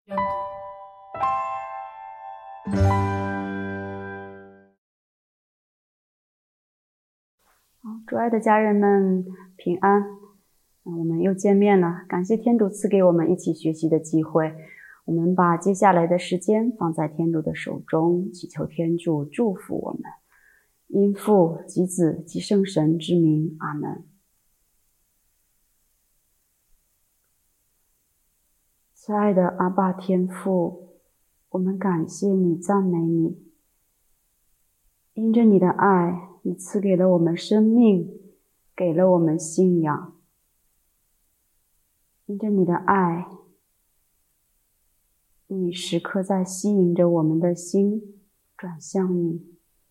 愿读。 主爱的家人们平安，我们又见面了，感谢天主赐给我们一起学习的机会。我们把接下来的时间放在天主的手中，祈求天主祝福我们。因父及子及圣神之名，阿们。亲爱的阿爸天父，我们感谢你，赞美你。因着你的爱，你赐给了我们生命，给了我们信仰。因着你的爱，你时刻在吸引着我们的心转向你。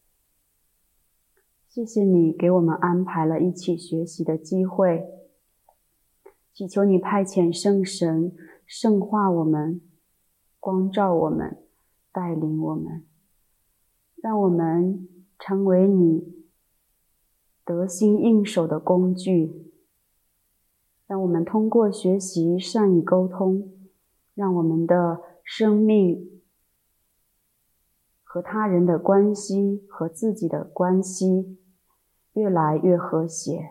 谢谢你给我们安排了一起学习的机会，祈求你派遣圣神圣化我们，光照我们，带领我们，让我们成为你得心应手的工具，让我们通过学习善于沟通，让我们的生命和他人的关系和自己的关系越来越和谐，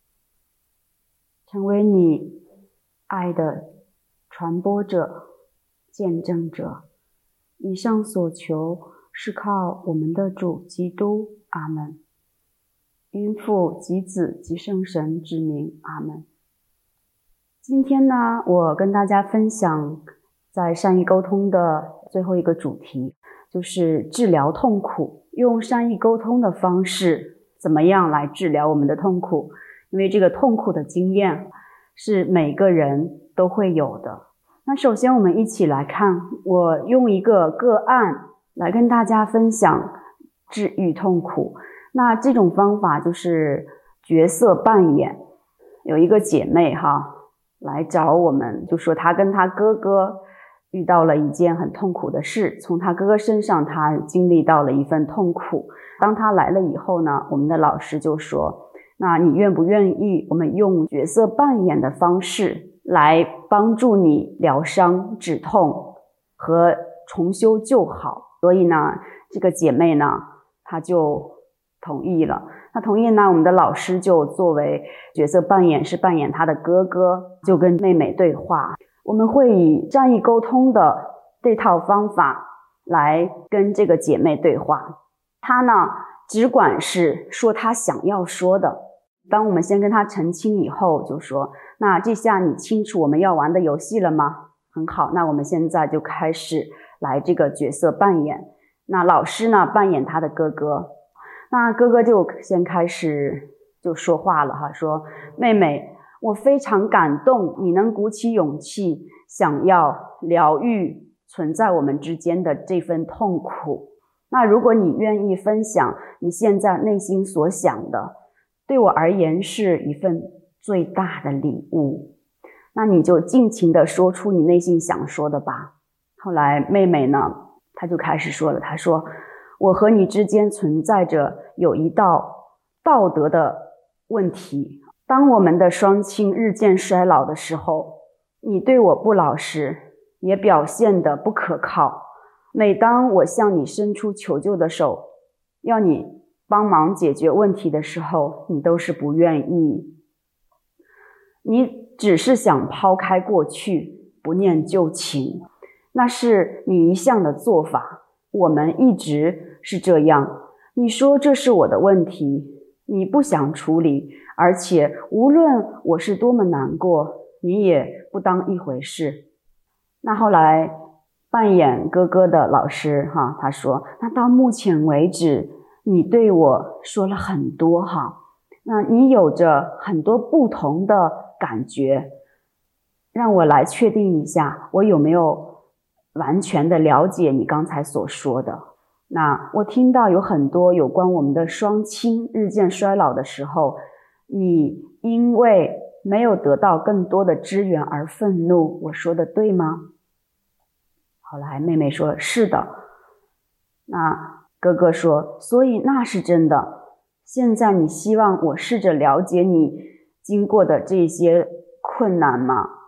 成为你爱的传播者、见证者。以上所求是靠我们的主基督，阿们。因父及子及圣神之名，阿们。今天呢，我跟大家分享在善意沟通的最后一个主题，就是治疗痛苦，用善意沟通的方式怎么样来治疗我们的痛苦。因为这个痛苦的经验是每个人都会有的。那首先我们一起来看，我用一个个案来跟大家分享治愈痛苦。那这种方法就是角色扮演。有一个姐妹来找我们，就说她跟她哥哥遇到了一件很痛苦的事，从她哥哥身上她经历到了一份痛苦。当她来了以后呢，我们的老师就说，那你愿不愿意我们用角色扮演的方式来帮助你疗伤止痛和重修旧好。所以呢，这个姐妹呢，她就同意了。她同意呢，我们的老师就作为角色扮演，是扮演她的哥哥，就跟妹妹对话。我们会以善意沟通的这套方法来跟这个姐妹对话。她呢，只管是说她想要说的。当我们先跟她澄清以后，就说，那这下你清楚我们要玩的游戏了吗？很好，那我们现在就开始来这个角色扮演。那老师呢，扮演他的哥哥。那哥哥就先开始就说话了说，妹妹，我非常感动，你能鼓起勇气想要疗愈存在我们之间的这份痛苦。那如果你愿意分享你现在内心所想的，对我而言是一份最大的礼物。那你就尽情的说出你内心想说的吧。后来妹妹呢，她就开始说了，她说，我和你之间存在着有一道道德的问题。当我们的双亲日渐衰老的时候，你对我不老实，也表现得不可靠。每当我向你伸出求救的手，要你帮忙解决问题的时候，你都是不愿意。你只是想抛开过去，不念旧情，那是你一向的做法。我们一直是这样。你说这是我的问题，你不想处理，而且无论我是多么难过，你也不当一回事。那后来扮演哥哥的老师他说，那到目前为止你对我说了很多那你有着很多不同的感觉，让我来确定一下我有没有完全的了解你刚才所说的。那我听到有很多有关我们的双亲日渐衰老的时候，你因为没有得到更多的资源而愤怒，我说的对吗？后来妹妹说，是的。那哥哥说，所以那是真的。现在你希望我试着了解你经过的这些困难吗？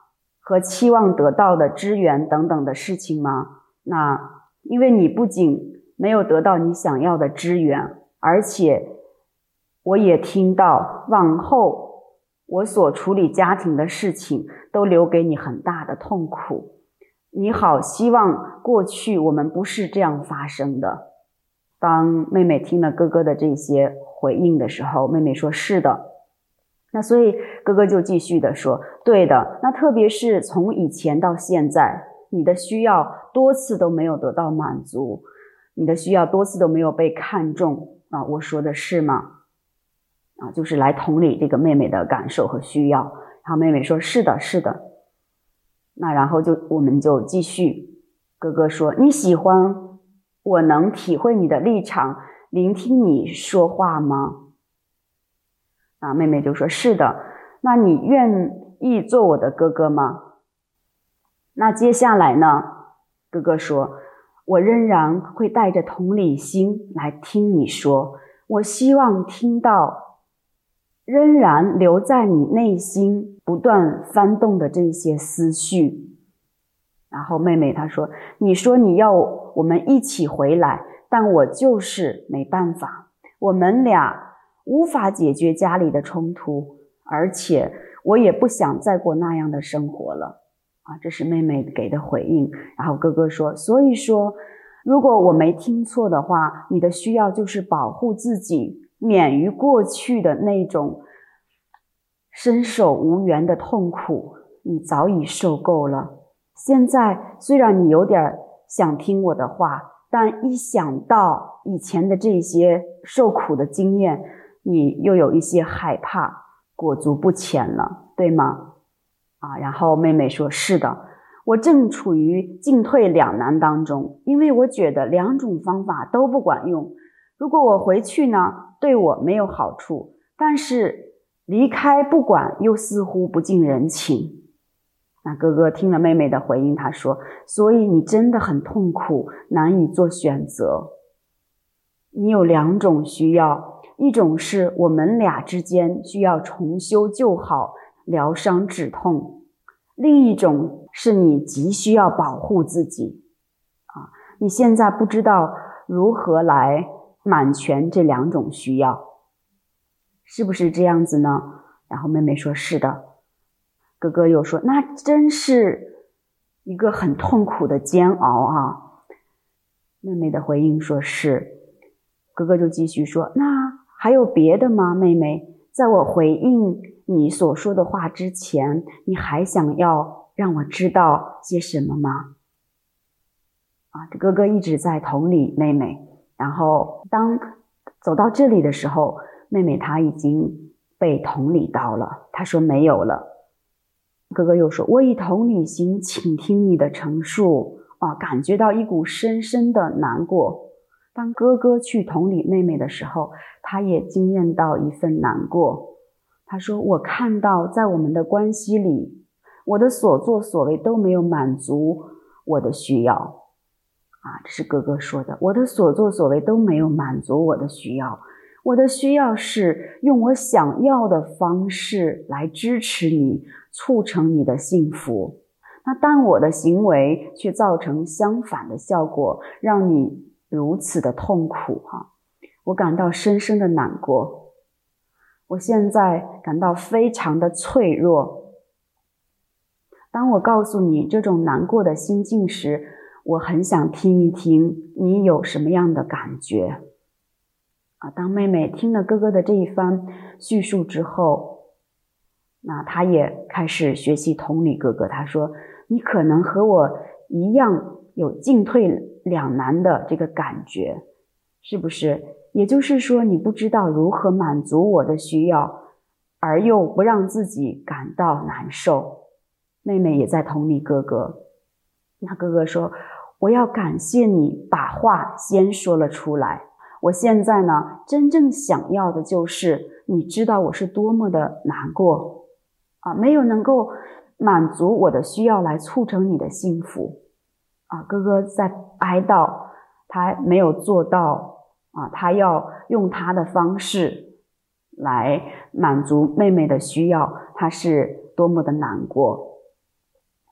和期望得到的支援等等的事情吗？那因为你不仅没有得到你想要的支援，而且我也听到往后我所处理家庭的事情都留给你很大的痛苦。你好希望过去我们不是这样发生的。当妹妹听了哥哥的这些回应的时候，妹妹说是的。那所以哥哥就继续的说，对的，那特别是从以前到现在，你的需要多次都没有得到满足，你的需要多次都没有被看重啊，我说的是吗？就是来同理这个妹妹的感受和需要。然后妹妹说是的是的。那然后我们就继续，哥哥说，你喜欢我能体会你的立场，聆听你说话吗？妹妹就说是的。那你愿意做我的哥哥吗？那接下来呢，哥哥说，我仍然会带着同理心来听你说，我希望听到仍然留在你内心不断翻动的这些思绪。然后妹妹她说，你说你要我们一起回来，但我就是没办法，我们俩无法解决家里的冲突，而且我也不想再过那样的生活了。这是妹妹给的回应。然后哥哥说，所以说如果我没听错的话，你的需要就是保护自己，免于过去的那种伸手无援的痛苦，你早已受够了。现在虽然你有点想听我的话，但一想到以前的这些受苦的经验，你又有一些害怕，裹足不前了，对吗？然后妹妹说，是的，我正处于进退两难当中，因为我觉得两种方法都不管用。如果我回去呢，对我没有好处，但是离开不管又似乎不近人情。那哥哥听了妹妹的回应，他说，所以你真的很痛苦，难以做选择。你有两种需要，一种是我们俩之间需要重修旧好，疗伤止痛，另一种是你急需要保护自己。你现在不知道如何来满全这两种需要，是不是这样子呢？然后妹妹说，是的。哥哥又说，那真是一个很痛苦的煎熬啊。妹妹的回应说，是。哥哥就继续说，那还有别的吗？妹妹，在我回应你所说的话之前，你还想要让我知道些什么吗？这哥哥一直在同理妹妹。然后当走到这里的时候，妹妹她已经被同理到了，她说没有了。哥哥又说，我以同理心倾听你的陈述，感觉到一股深深的难过。当哥哥去同理妹妹的时候，他也经验到一份难过。他说，我看到在我们的关系里，我的所作所为都没有满足我的需要。这是哥哥说的，我的所作所为都没有满足我的需要。我的需要是用我想要的方式来支持你，促成你的幸福。那但我的行为却造成相反的效果，让你如此的痛苦。我感到深深的难过。我现在感到非常的脆弱。当我告诉你这种难过的心境时，我很想听一听你有什么样的感觉。当妹妹听了哥哥的这一番叙述之后，那她也开始学习同理哥哥。她说，你可能和我一样有进退两难的这个感觉，是不是？也就是说，你不知道如何满足我的需要，而又不让自己感到难受。妹妹也在同理哥哥。那哥哥说，我要感谢你把话先说了出来。我现在呢，真正想要的就是你知道我是多么的难过没有能够满足我的需要来促成你的幸福哥哥在哀悼他没有做到他要用他的方式来满足妹妹的需要，他是多么的难过。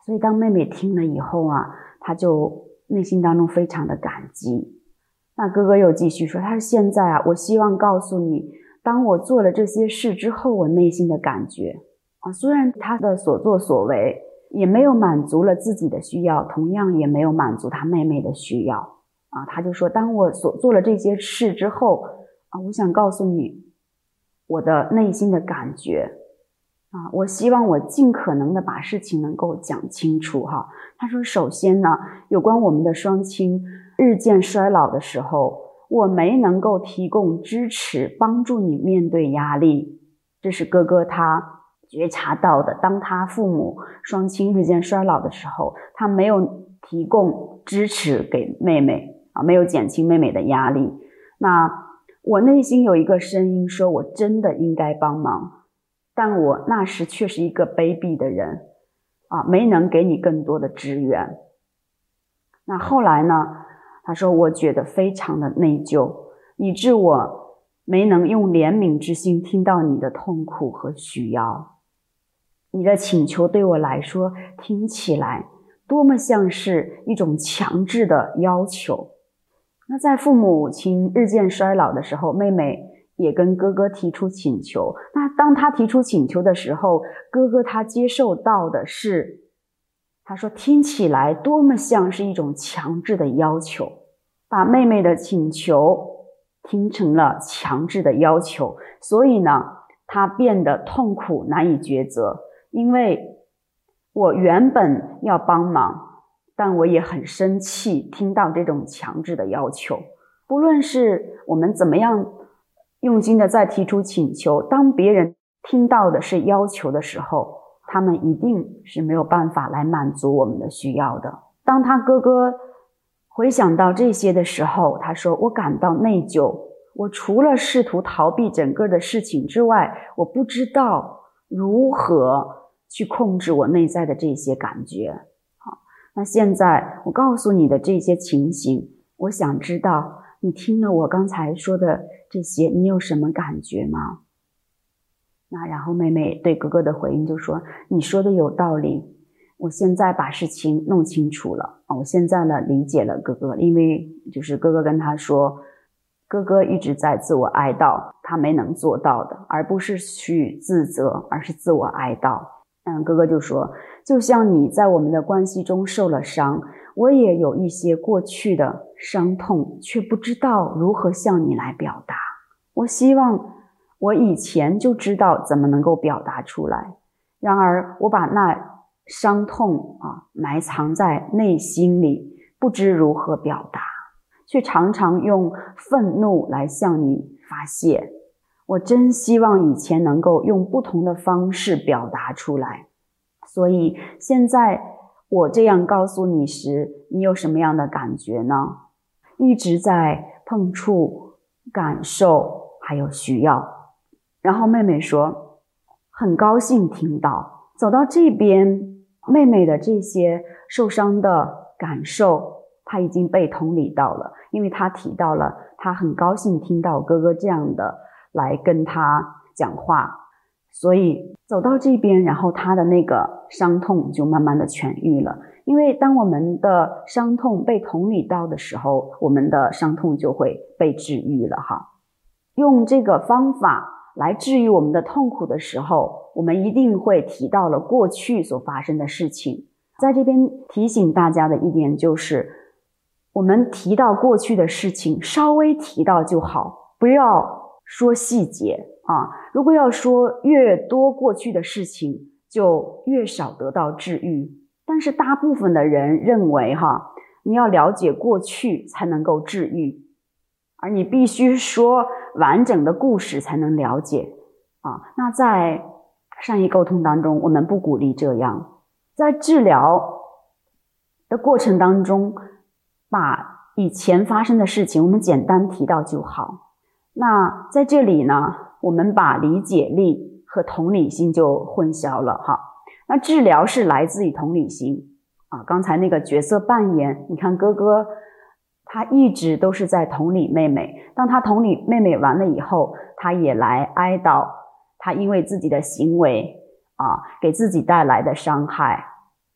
所以当妹妹听了以后啊，她就内心当中非常的感激。那哥哥又继续说，他说现在啊，我希望告诉你，当我做了这些事之后，我内心的感觉啊，虽然他的所作所为也没有满足了自己的需要，同样也没有满足他妹妹的需要啊。他就说，当我所做了这些事之后啊，我想告诉你我的内心的感觉啊，我希望我尽可能的把事情能够讲清楚哈。他说，首先呢，有关我们的双亲日渐衰老的时候，我没能够提供支持帮助你面对压力，这是哥哥他觉察到的。当他父母双亲日渐衰老的时候，他没有提供支持给妹妹啊，没有减轻妹妹的压力。那我内心有一个声音说，我真的应该帮忙，但我那时却是一个卑鄙的人啊，没能给你更多的支援。那后来呢，他说我觉得非常的内疚，以致我没能用怜悯之心听到你的痛苦和需要。你的请求对我来说听起来多么像是一种强制的要求。那在父母亲日渐衰老的时候，妹妹也跟哥哥提出请求。那当他提出请求的时候，哥哥他接受到的是，他说听起来多么像是一种强制的要求，把妹妹的请求听成了强制的要求。所以呢，他变得痛苦难以抉择，因为我原本要帮忙，但我也很生气听到这种强制的要求。不论是我们怎么样用心的在提出请求，当别人听到的是要求的时候，他们一定是没有办法来满足我们的需要的。当他哥哥回想到这些的时候，他说，我感到内疚，我除了试图逃避整个的事情之外，我不知道如何去控制我内在的这些感觉。好，那现在我告诉你的这些情形，我想知道你听了我刚才说的这些，你有什么感觉吗？那然后妹妹对哥哥的回应就说，你说的有道理，我现在把事情弄清楚了，我现在呢理解了哥哥。因为就是哥哥跟他说，哥哥一直在自我哀悼他没能做到的，而不是去自责，而是自我哀悼。哥哥就说，就像你在我们的关系中受了伤，我也有一些过去的伤痛，却不知道如何向你来表达。我希望我以前就知道怎么能够表达出来，然而我把那伤痛埋藏在内心里，不知如何表达，却常常用愤怒来向你发泄。我真希望以前能够用不同的方式表达出来，所以现在我这样告诉你时，你有什么样的感觉呢？一直在碰触、感受还有需要。然后妹妹说，很高兴听到。走到这边，妹妹的这些受伤的感受她已经被同理到了，因为她提到了她很高兴听到哥哥这样的来跟她讲话，所以走到这边，然后她的那个伤痛就慢慢的痊愈了。因为当我们的伤痛被同理到的时候，我们的伤痛就会被治愈了哈。用这个方法来治愈我们的痛苦的时候，我们一定会提到了过去所发生的事情。在这边提醒大家的一点就是，我们提到过去的事情，稍微提到就好，不要说细节如果要说越多过去的事情，就越少得到治愈。但是大部分的人认为你要了解过去才能够治愈，而你必须说完整的故事才能了解那在善意沟通当中，我们不鼓励这样。在治疗的过程当中，把以前发生的事情我们简单提到就好。那在这里呢，我们把理解力和同理心就混淆了那治疗是来自于同理心刚才那个角色扮演，你看哥哥他一直都是在同理妹妹，当他同理妹妹完了以后，他也来哀悼他因为自己的行为给自己带来的伤害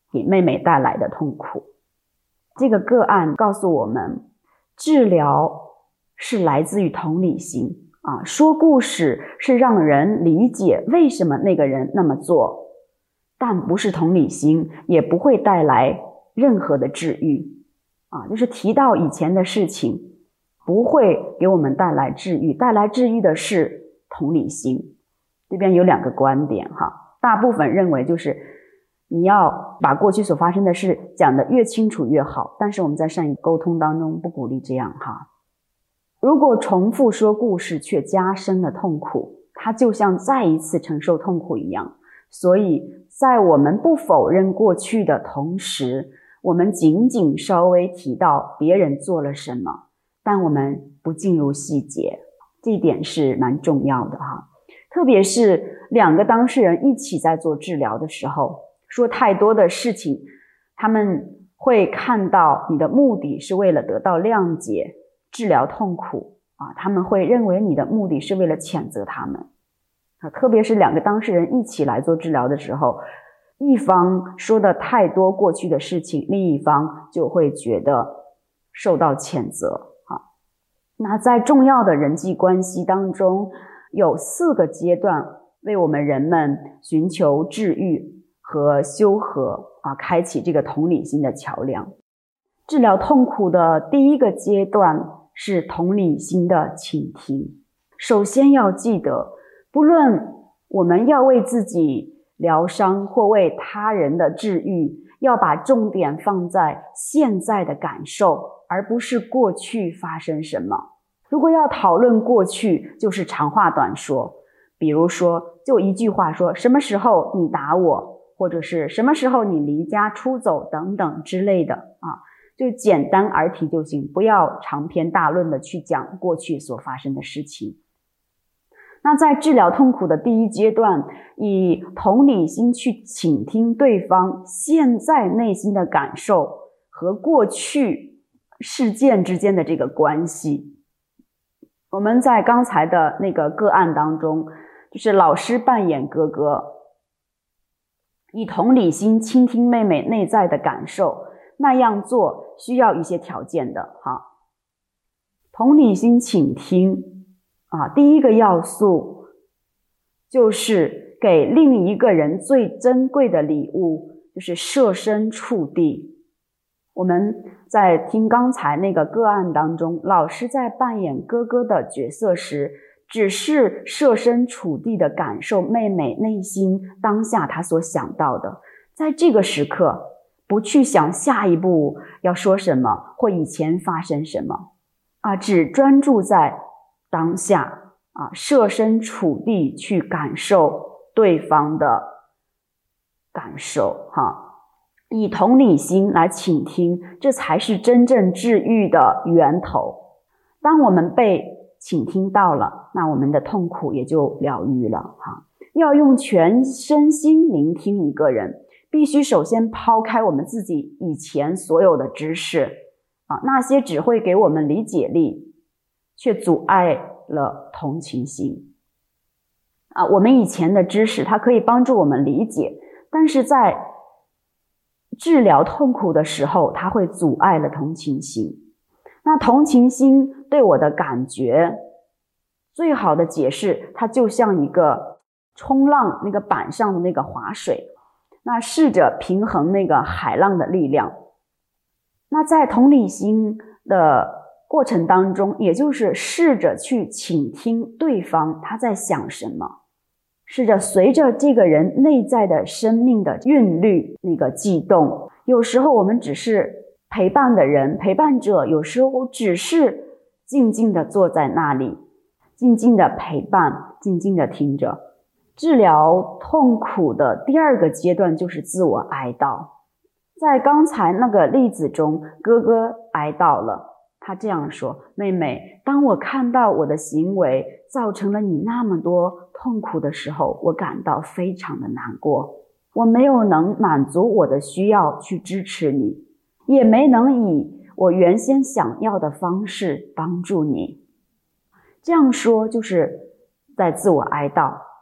给妹妹带来的痛苦。这个个案告诉我们，治疗是来自于同理心说故事是让人理解为什么那个人那么做，但不是同理心，也不会带来任何的治愈就是提到以前的事情，不会给我们带来治愈，带来治愈的是同理心。这边有2个观点大部分认为就是你要把过去所发生的事讲得越清楚越好，但是我们在善意沟通当中不鼓励这样如果重复说故事却加深了痛苦，它就像再一次承受痛苦一样。所以在我们不否认过去的同时，我们仅仅稍微提到别人做了什么，但我们不进入细节，这一点是蛮重要的特别是2个当事人一起在做治疗的时候，说太多的事情，他们会看到你的目的是为了得到谅解、治疗痛苦他们会认为你的目的是为了谴责他们特别是2个当事人一起来做治疗的时候，一方说的太多过去的事情，另一方就会觉得受到谴责那在重要的人际关系当中，有4个阶段为我们人们寻求治愈和修和开启这个同理心的桥梁。治疗痛苦的第1个阶段是同理心的倾听。首先要记得，不论我们要为自己疗伤或为他人的治愈，要把重点放在现在的感受，而不是过去发生什么。如果要讨论过去，就是长话短说，比如说就一句话说什么时候你打我，或者是什么时候你离家出走等等之类的就简单而提就行，不要长篇大论的去讲过去所发生的事情。那在治疗痛苦的第1阶段，以同理心去倾听对方现在内心的感受和过去事件之间的这个关系。我们在刚才的那个个案当中，就是老师扮演哥哥，以同理心倾听妹妹内在的感受，那样做需要一些条件的同理心倾听第1个要素就是给另一个人最珍贵的礼物，就是设身处地。我们在听刚才那个个案当中，老师在扮演哥哥的角色时，只是设身处地的感受妹妹内心当下她所想到的，在这个时刻不去想下一步要说什么或以前发生什么只专注在当下设身处地去感受对方的感受以同理心来倾听，这才是真正治愈的源头。当我们被倾听到了，那我们的痛苦也就疗愈了要用全身心聆听一个人，必须首先抛开我们自己以前所有的知识那些只会给我们理解力，却阻碍了同情心我们以前的知识它可以帮助我们理解，但是在治疗痛苦的时候，它会阻碍了同情心。那同情心对我的感觉最好的解释，它就像一个冲浪那个板上的那个划水，那试着平衡那个海浪的力量。那在同理心的过程当中，也就是试着去倾听对方他在想什么，试着随着这个人内在的生命的韵律那个悸动。有时候我们只是陪伴的人，陪伴者有时候只是静静的坐在那里，静静的陪伴，静静的听着。治疗痛苦的第2个阶段就是自我哀悼。在刚才那个例子中，哥哥哀悼了，他这样说：妹妹，当我看到我的行为造成了你那么多痛苦的时候，我感到非常的难过。我没有能满足我的需要去支持你，也没能以我原先想要的方式帮助你。这样说就是在自我哀悼。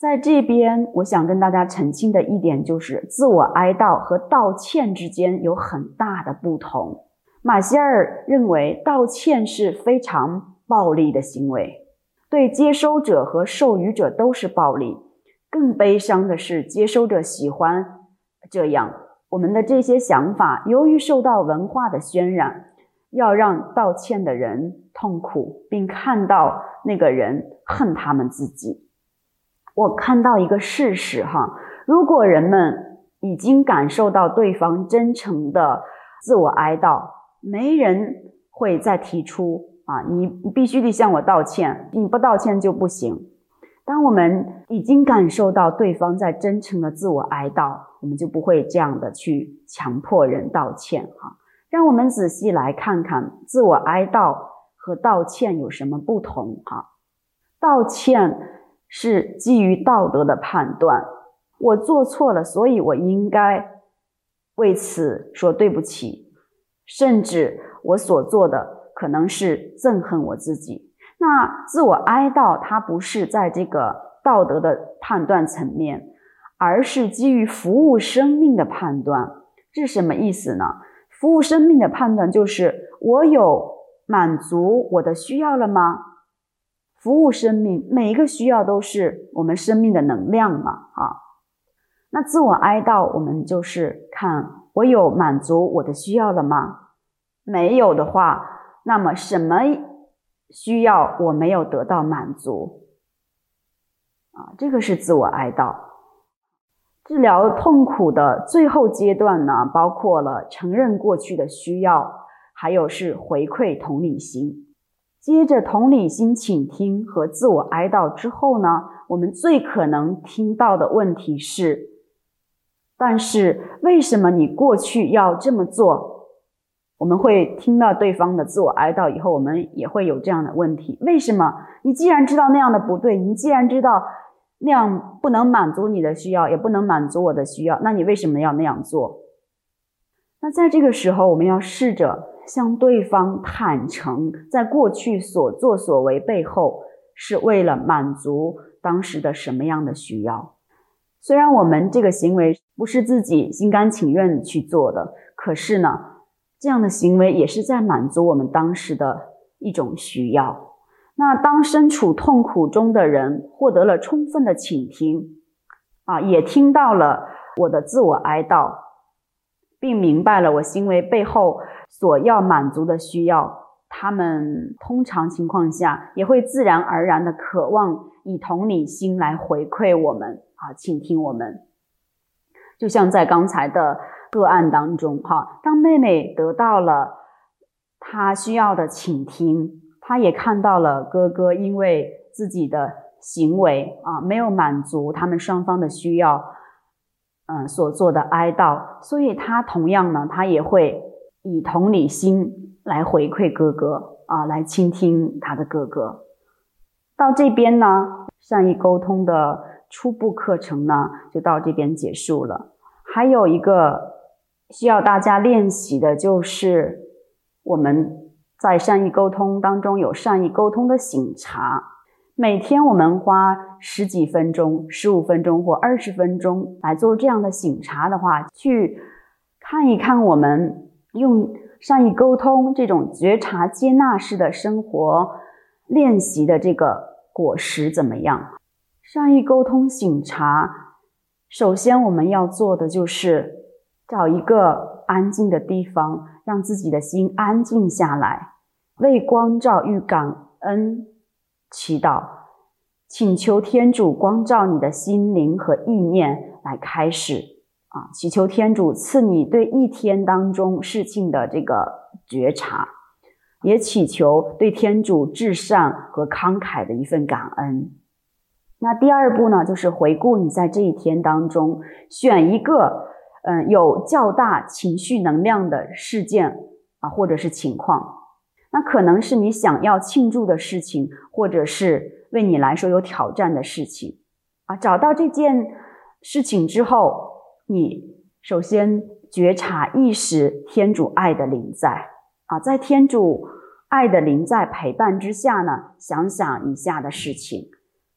在这边我想跟大家澄清的一点就是自我哀悼和道歉之间有很大的不同。马歇尔认为道歉是非常暴力的行为，对接收者和受予者都是暴力。更悲伤的是接收者喜欢这样，我们的这些想法由于受到文化的渲染，要让道歉的人痛苦，并看到那个人恨他们自己。我看到一个事实如果人们已经感受到对方真诚的自我哀悼，没人会再提出你必须得向我道歉，你不道歉就不行。当我们已经感受到对方在真诚的自我哀悼，我们就不会这样的去强迫人道歉让我们仔细来看看自我哀悼和道歉有什么不同道歉是基于道德的判断，我做错了，所以我应该为此说对不起，甚至我所做的可能是憎恨我自己。那自我哀悼它不是在这个道德的判断层面，而是基于服务生命的判断。这是什么意思呢？服务生命的判断就是我有满足我的需要了吗？服务生命，每一个需要都是我们生命的能量嘛那自我哀悼我们就是看我有满足我的需要了吗？没有的话，那么什么需要我没有得到满足这个是自我哀悼。治疗痛苦的最后阶段呢，包括了承认过去的需要，还有是回馈同理心。接着同理心倾听和自我哀悼之后呢，我们最可能听到的问题是，但是为什么你过去要这么做？我们会听到对方的自我哀悼以后，我们也会有这样的问题，为什么你既然知道那样的不对，你既然知道那样不能满足你的需要，也不能满足我的需要，那你为什么要那样做？那在这个时候，我们要试着向对方坦诚，在过去所作所为背后是为了满足当时的什么样的需要。虽然我们这个行为不是自己心甘情愿去做的，可是呢，这样的行为也是在满足我们当时的一种需要。那当身处痛苦中的人获得了充分的倾听也听到了我的自我哀悼，并明白了我行为背后所要满足的需要，他们通常情况下也会自然而然的渴望以同理心来回馈我们倾听我们。就像在刚才的个案当中当妹妹得到了她需要的倾听，她也看到了哥哥因为自己的行为没有满足他们双方的需要所做的哀悼，所以她同样呢，她也会以同理心来回馈哥哥来倾听他的哥哥。到这边呢，善意沟通的初步课程呢就到这边结束了。还有一个需要大家练习的，就是我们在善意沟通当中有善意沟通的省察。每天我们花10几分钟、15分钟或20分钟来做这样的省察的话，去看一看我们用善意沟通这种觉察接纳式的生活练习的这个果实怎么样。善意沟通省察，首先我们要做的就是找一个安静的地方，让自己的心安静下来，为光照与感恩祈祷，请求天主光照你的心灵和意念来开始祈求天主赐你对一天当中事情的这个觉察，也祈求对天主至善和慷慨的一份感恩。那第二步呢，就是回顾你在这一天当中选一个有较大情绪能量的事件或者是情况。那可能是你想要庆祝的事情，或者是为你来说有挑战的事情找到这件事情之后，你首先觉察意识天主爱的临在在天主爱的临在陪伴之下呢，想想以下的事情。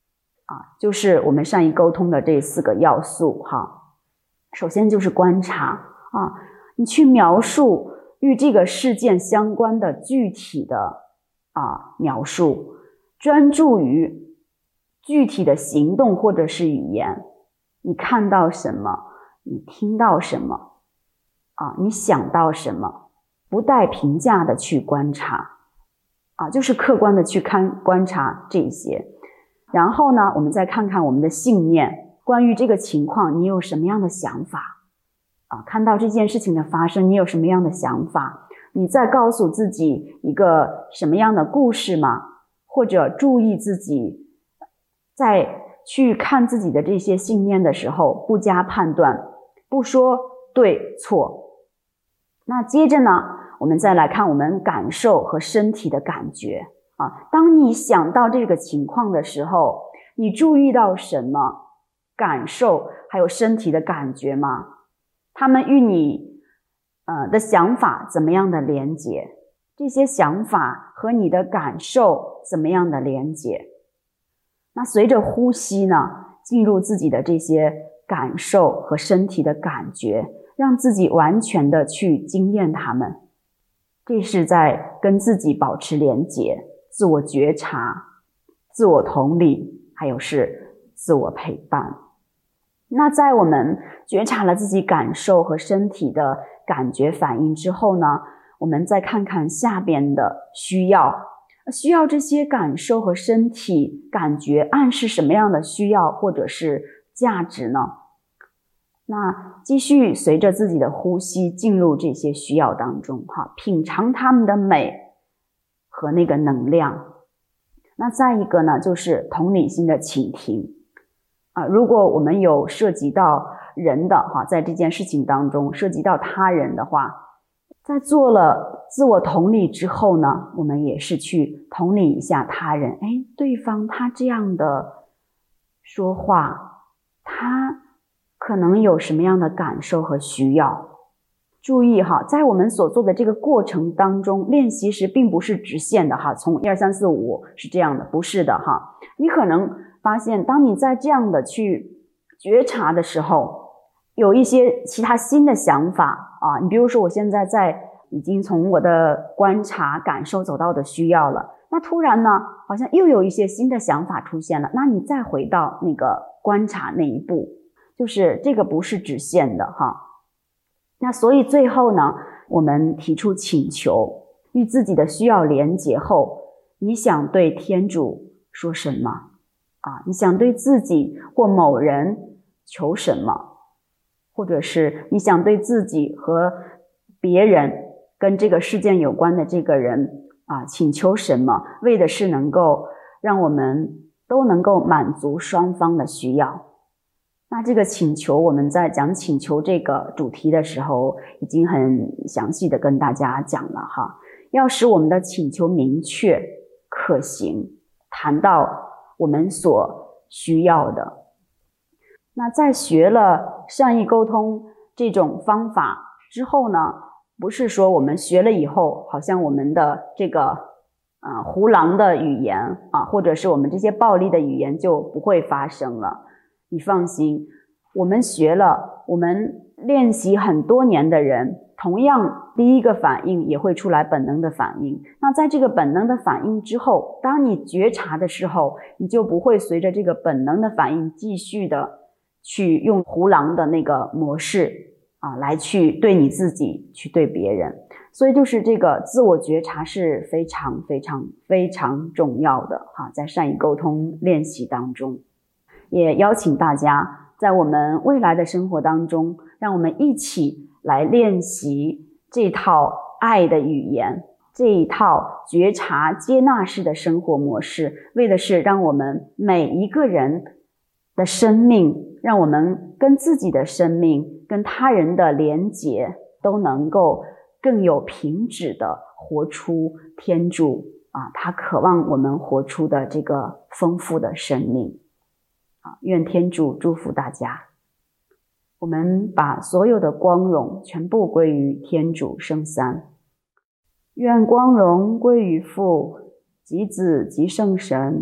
就是我们善意沟通的这4个要素首先就是观察你去描述与这个事件相关的具体的描述，专注于具体的行动或者是语言，你看到什么，你听到什么你想到什么，不带评价的去观察就是客观的去观察这些。然后呢，我们再看看我们的信念，关于这个情况你有什么样的想法看到这件事情的发生，你有什么样的想法？你在告诉自己一个什么样的故事吗？或者注意自己在去看自己的这些信念的时候，不加判断，不说对错。那接着呢，我们再来看我们感受和身体的感觉当你想到这个情况的时候，你注意到什么感受还有身体的感觉吗？他们与你的想法怎么样的连结？这些想法和你的感受怎么样的连结？那随着呼吸呢，进入自己的这些感受和身体的感觉，让自己完全的去经验它们。这是在跟自己保持连结，自我觉察，自我同理，还有是自我陪伴。那在我们觉察了自己感受和身体的感觉反应之后呢，我们再看看下边的需要这些感受和身体感觉暗示什么样的需要或者是价值呢？那继续随着自己的呼吸进入这些需要当中品尝它们的美和那个能量。那再一个呢，就是同理心的倾听如果我们有涉及到人的在这件事情当中涉及到他人的话，在做了自我同理之后呢，我们也是去同理一下他人。对方他这样的说话，他可能有什么样的感受和需要？注意在我们所做的这个过程当中，练习时并不是直线的从1、2、3、4、5是这样的，不是的你可能发现，当你在这样的去觉察的时候，有一些其他新的想法你比如说我现在已经从我的观察感受走到的需要了，那突然呢好像又有一些新的想法出现了，那你再回到那个观察那一步，就是这个不是直线的那所以最后呢，我们提出请求，与自己的需要连结后，你想对天主说什么你想对自己或某人求什么，或者是你想对自己和别人跟这个事件有关的这个人请求什么，为的是能够让我们都能够满足双方的需要。那这个请求，我们在讲请求这个主题的时候已经很详细的跟大家讲了要使我们的请求明确可行，谈到我们所需要的。那在学了善意沟通这种方法之后呢，不是说我们学了以后好像我们的这个胡狼的语言或者是我们这些暴力的语言就不会发生了。你放心，我们学了，我们练习很多年的人，同样第一个反应也会出来本能的反应。那在这个本能的反应之后，当你觉察的时候，你就不会随着这个本能的反应继续的去用胡狼的那个模式来去对你自己，去对别人。所以就是这个自我觉察是非常非常非常重要的在善意沟通练习当中。也邀请大家在我们未来的生活当中，让我们一起来练习这套爱的语言，这一套觉察接纳式的生活模式，为的是让我们每一个人的生命，让我们跟自己的生命跟他人的连结都能够更有品质的活出天主他渴望我们活出的这个丰富的生命愿天主祝福大家。我们把所有的光荣全部归于天主圣三。愿光荣归于父及子及圣神，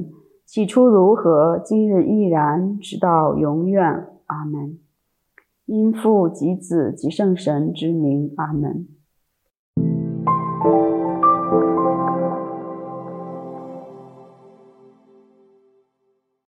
起初如何，今日依然，直到永远。阿门。因父及子及圣神之名。阿门。